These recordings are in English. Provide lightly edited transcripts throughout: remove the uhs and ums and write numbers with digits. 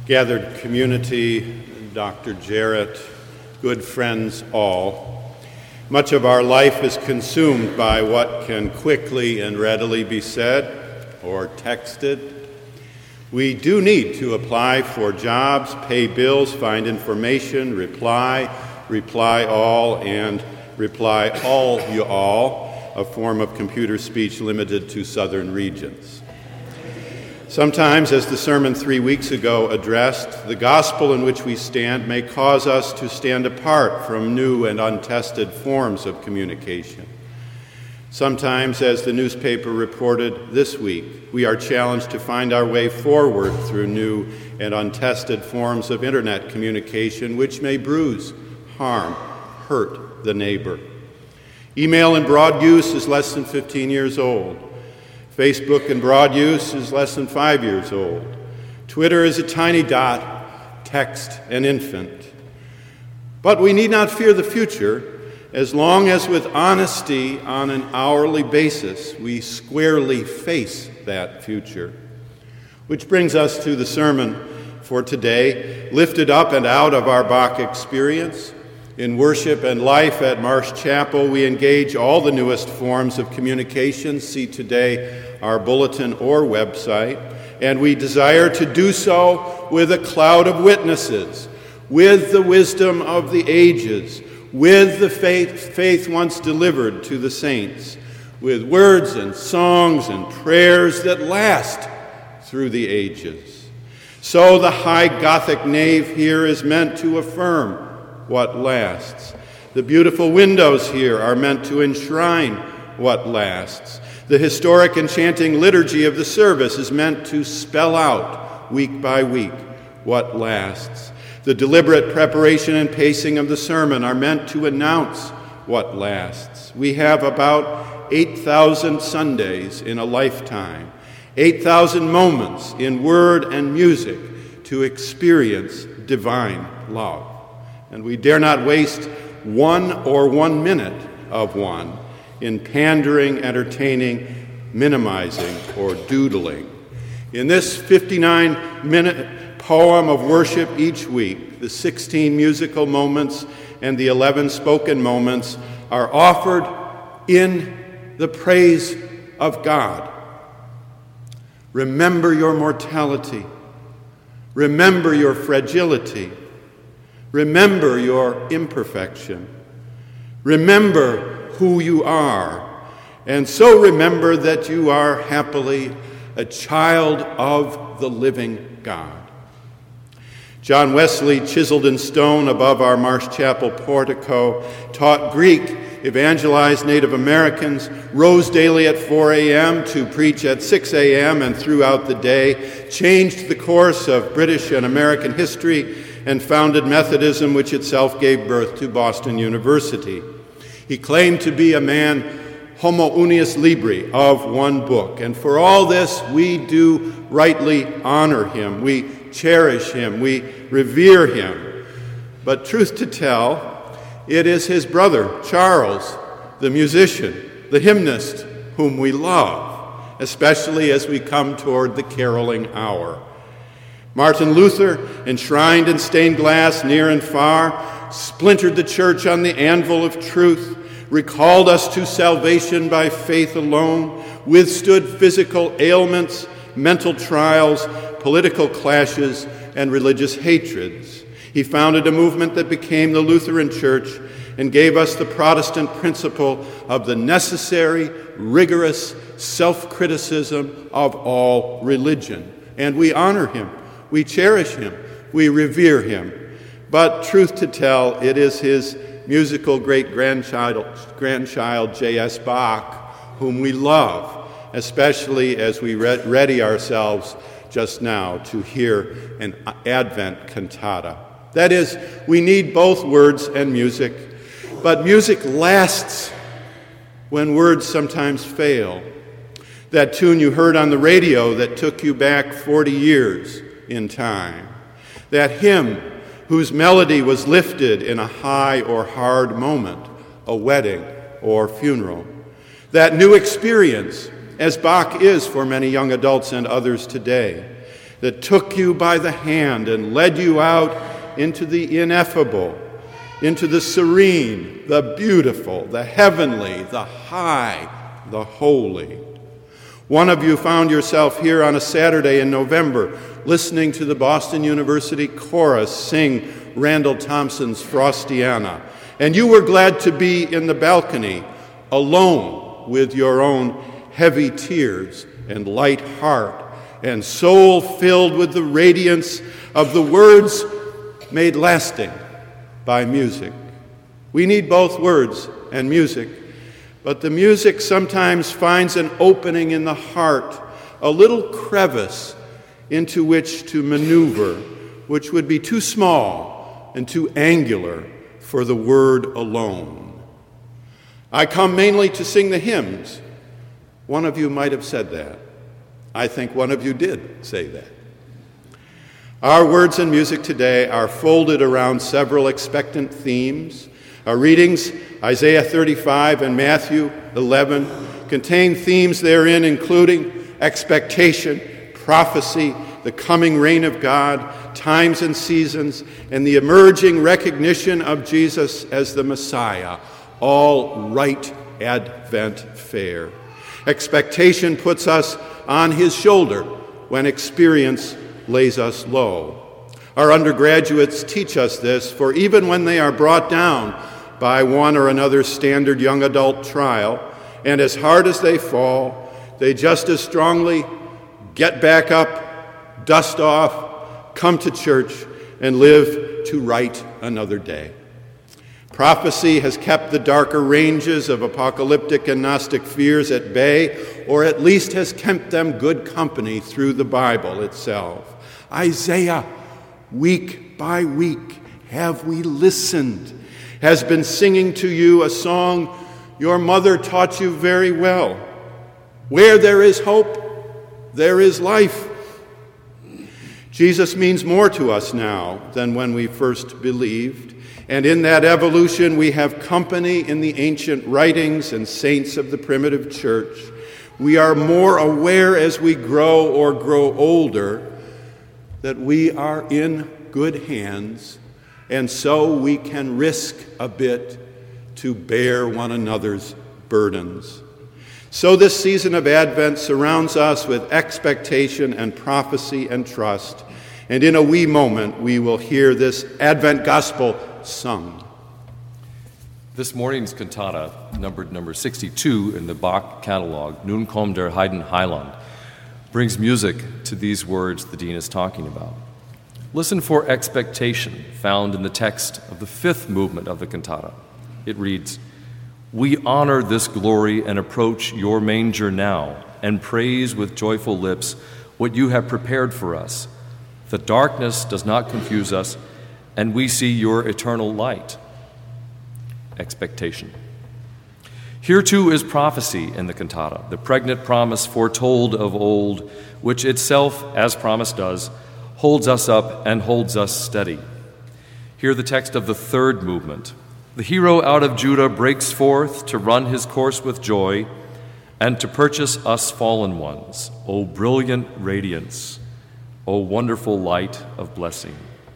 Gathered community, Dr. Jarrett, good friends all, much of our life is consumed by what can quickly and readily be said or texted. We do need to apply for jobs, pay bills, find information, reply all, and reply all you all, a form of computer speech limited to southern regions. Sometimes, as the sermon 3 weeks ago addressed, the gospel in which we stand may cause us to stand apart from new and untested forms of communication. Sometimes, as the newspaper reported this week, we are challenged to find our way forward through new and untested forms of internet communication, which may bruise, harm, hurt the neighbor. Email in broad use is less than 15 years old. Facebook in broad use is less than 5 years old. Twitter is a tiny dot, text an infant. But we need not fear the future as long as with honesty on an hourly basis we squarely face that future. Which brings us to the sermon for today, lifted up and out of our Bach experience. In worship and life at Marsh Chapel, we engage all the newest forms of communication. See today our bulletin or website. And we desire to do so with a cloud of witnesses, with the wisdom of the ages, with the faith once delivered to the saints, with words and songs and prayers that last through the ages. So the high Gothic nave here is meant to affirm what lasts. The beautiful windows here are meant to enshrine what lasts. The historic enchanting liturgy of the service is meant to spell out, week by week, what lasts. The deliberate preparation and pacing of the sermon are meant to announce what lasts. We have about 8,000 Sundays in a lifetime, 8,000 moments in word and music to experience divine love. And we dare not waste 1 minute of one in pandering, entertaining, minimizing, or doodling. In this 59-minute poem of worship each week, the 16 musical moments and the 11 spoken moments are offered in the praise of God. Remember your mortality. Remember your fragility. Remember your imperfection. Remember who you are. And so remember that you are happily a child of the living God. John Wesley, chiseled in stone above our Marsh Chapel portico, taught Greek, evangelized Native Americans, rose daily at 4 a.m. to preach at 6 a.m. and throughout the day, changed the course of British and American history, and founded Methodism, which itself gave birth to Boston University. He claimed to be a man homo unius libri, of one book. And for all this, we do rightly honor him. We cherish him. We revere him. But truth to tell, it is his brother, Charles, the musician, the hymnist, whom we love, especially as we come toward the caroling hour. Martin Luther, enshrined in stained glass near and far, splintered the church on the anvil of truth, recalled us to salvation by faith alone, withstood physical ailments, mental trials, political clashes, and religious hatreds. He founded a movement that became the Lutheran Church and gave us the Protestant principle of the necessary, rigorous self-criticism of all religion. And we honor him. We cherish him. We revere him. But truth to tell, it is his musical great-grandchild, J.S. Bach, whom we love, especially as we ready ourselves just now to hear an Advent cantata. That is, we need both words and music, but music lasts when words sometimes fail. That tune you heard on the radio that took you back 40 years in time. That hymn whose melody was lifted in a high or hard moment, a wedding or funeral. That new experience, as Bach is for many young adults and others today. that took you by the hand and led you out into the ineffable, into the serene, the beautiful, the heavenly, the high, the holy. One of you found yourself here on a Saturday in November listening to the Boston University Chorus sing Randall Thompson's Frostiana, and you were glad to be in the balcony alone with your own heavy tears and light heart and soul filled with the radiance of the words made lasting by music. We need both words and music, but the music sometimes finds an opening in the heart, a little crevice into which to maneuver, which would be too small and too angular for the word alone. I come mainly to sing the hymns. One of you might have said that. I think one of you did say that. Our words and music today are folded around several expectant themes. Our readings, Isaiah 35 and Matthew 11, contain themes therein including expectation, prophecy, the coming reign of God, times and seasons, and the emerging recognition of Jesus as the Messiah, all right Advent fare. Expectation puts us on his shoulder when experience lays us low. Our undergraduates teach us this, for even when they are brought down by one or another standard young adult trial, and as hard as they fall, they just as strongly get back up, dust off, come to church, and live to write another day. Prophecy has kept the darker ranges of apocalyptic and Gnostic fears at bay, or at least has kept them good company through the Bible itself. Isaiah, week by week, have we listened, has been singing to you a song your mother taught you very well. Where there is hope, there is life. Jesus means more to us now than when we first believed. And in that evolution, we have company in the ancient writings and saints of the primitive church. We are more aware as we grow or grow older that we are in good hands, and so we can risk a bit to bear one another's burdens. So this season of Advent surrounds us with expectation and prophecy and trust, and in a wee moment we will hear this Advent gospel sung. This morning's cantata, numbered number 62 in the Bach catalog, Nun kommt der Heiden Heiland, brings music to these words the dean is talking about. Listen for expectation found in the text of the fifth movement of the cantata. It reads, "We honor this glory and approach your manger now, and praise with joyful lips what you have prepared for us. The darkness does not confuse us, and we see your eternal light." Expectation. Here too is prophecy in the cantata, the pregnant promise foretold of old, which itself, as promise does, holds us up and holds us steady. Hear the text of the third movement. The hero out of Judah breaks forth to run his course with joy and to purchase us fallen ones. O brilliant radiance, O wonderful light of blessing.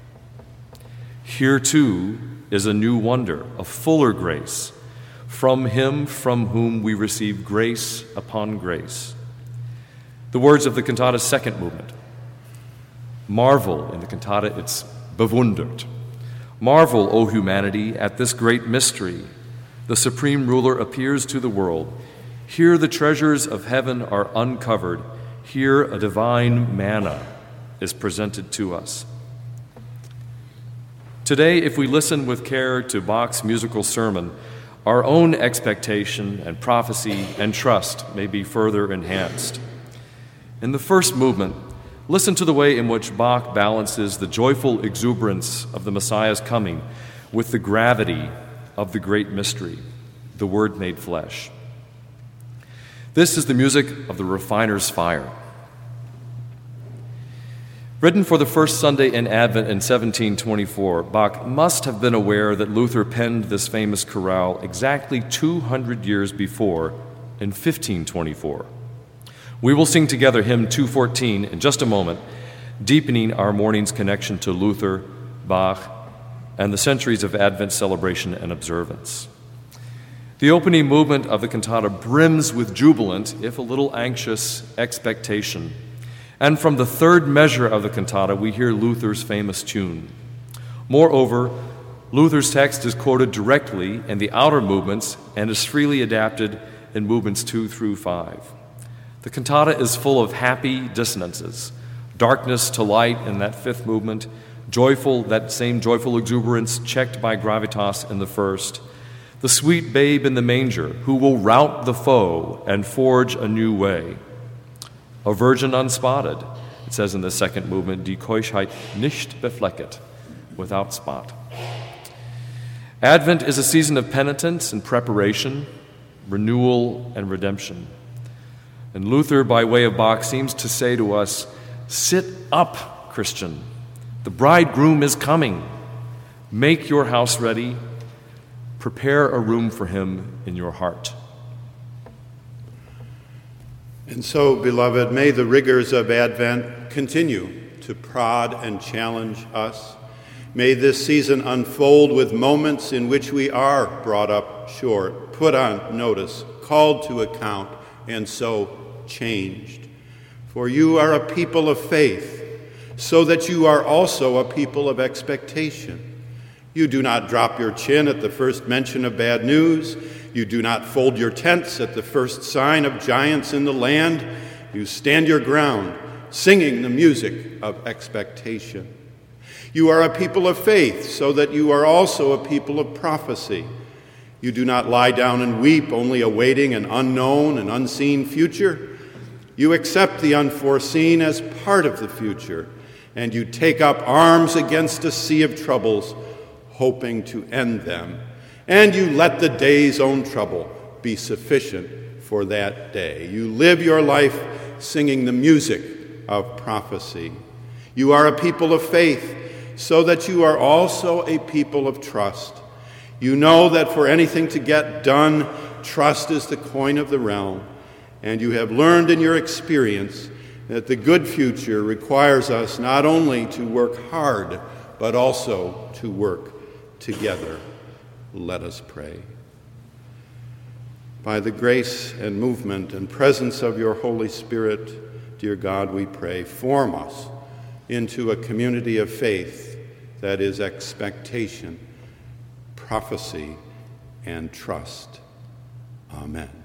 Here too is a new wonder, a fuller grace, from him from whom we receive grace upon grace. The words of the cantata's second movement. Marvel, in the cantata it's bewundert. Marvel, O humanity, at this great mystery. The supreme ruler appears to the world. Here the treasures of heaven are uncovered. Here a divine manna is presented to us. Today, if we listen with care to Bach's musical sermon, our own expectation and prophecy and trust may be further enhanced. In the first movement, listen to the way in which Bach balances the joyful exuberance of the Messiah's coming with the gravity of the great mystery, the Word made flesh. This is the music of the refiner's fire. Written for the first Sunday in Advent in 1724, Bach must have been aware that Luther penned this famous chorale exactly 200 years before, in 1524. We will sing together hymn 214 in just a moment. deepening our morning's connection to Luther, Bach, and the centuries of Advent celebration and observance. The opening movement of the cantata brims with jubilant, if a little anxious, expectation. And from the third measure of the cantata, we hear Luther's famous tune. Moreover, Luther's text is quoted directly in the outer movements and is freely adapted in movements 2 through 5. The cantata is full of happy dissonances, darkness to light in that fifth movement, that same joyful exuberance checked by gravitas in the first, the sweet babe in the manger who will rout the foe and forge a new way. A virgin unspotted, it says in the second movement, die Keuschheit nicht beflecket, without spot. Advent is a season of penitence and preparation, renewal and redemption. And Luther, by way of Bach, seems to say to us, sit up, Christian. The bridegroom is coming. Make your house ready. Prepare a room for him in your heart. And so, beloved, may the rigors of Advent continue to prod and challenge us. May this season unfold with moments in which we are brought up short, put on notice, called to account, and so changed. For you are a people of faith, so that you are also a people of expectation. You do not drop your chin at the first mention of bad news. You do not fold your tents at the first sign of giants in the land. You stand your ground, singing the music of expectation. You are a people of faith, so that you are also a people of prophecy. You do not lie down and weep, only awaiting an unknown and unseen future. You accept the unforeseen as part of the future, and you take up arms against a sea of troubles, hoping to end them. And you let the day's own trouble be sufficient for that day. You live your life singing the music of prophecy. You are a people of faith, so that you are also a people of trust. You know that for anything to get done, trust is the coin of the realm, and you have learned in your experience that the good future requires us not only to work hard, but also to work together. Let us pray. By the grace and movement and presence of your Holy Spirit, dear God, we pray, form us into a community of faith that is expectation, prophecy, and trust. Amen.